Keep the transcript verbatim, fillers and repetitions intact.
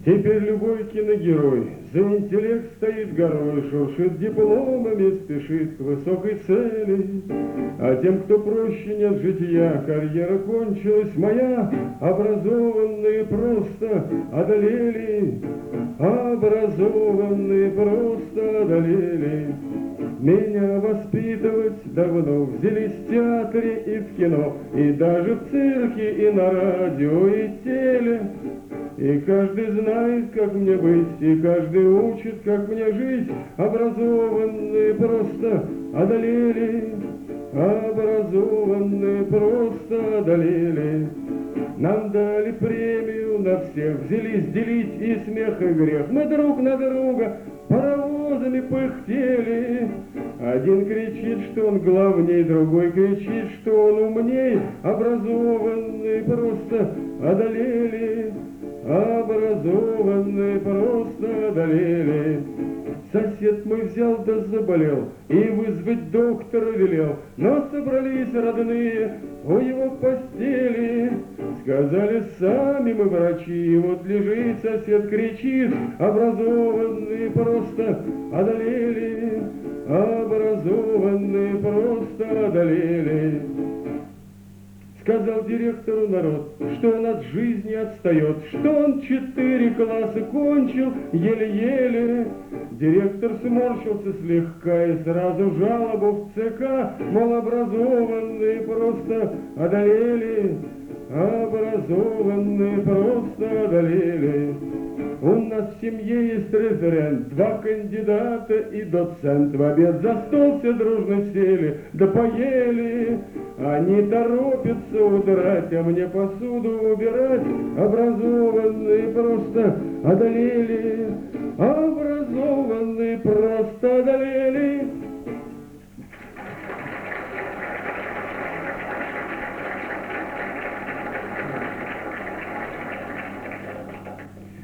Теперь любой киногерой за интеллект стоит горой, шуршит дипломами, спешит к высокой цели. А тем, кто проще нет жития, карьера кончилась моя, образованные просто одолели, образованные просто одолели. Меня воспитывать давно взялись в театре и в кино, и даже в цирке, и на радио, и теле. И каждый знает, как мне быть, и каждый учит, как мне жить. Образованные просто одолели, образованные просто одолели. Нам дали премию на всех, взялись делить и смех, и грех. Мы друг на друга паровозами пыхтели. Один кричит, что он главней, другой кричит, что он умней. Образованные просто одолели, образованные просто одолели. Сосед мой взял да заболел, и вызвать доктора велел. Но собрались родные у его постели. Сказали, сами мы врачи, и вот лежит сосед, кричит. Образованные просто одолели, образованные просто одолели. Сказал директору народ, что он от жизни отстает, что он четыре класса кончил еле-еле. Директор сморщился слегка и сразу жалобу в ЦК, мол, образованные просто одолели, образованные просто одолели. У нас в семье есть референт, два кандидата и доцент. В обед за стол все дружно сели, да поели. Они торопятся удрать, а мне посуду убирать. Образованные просто одолели,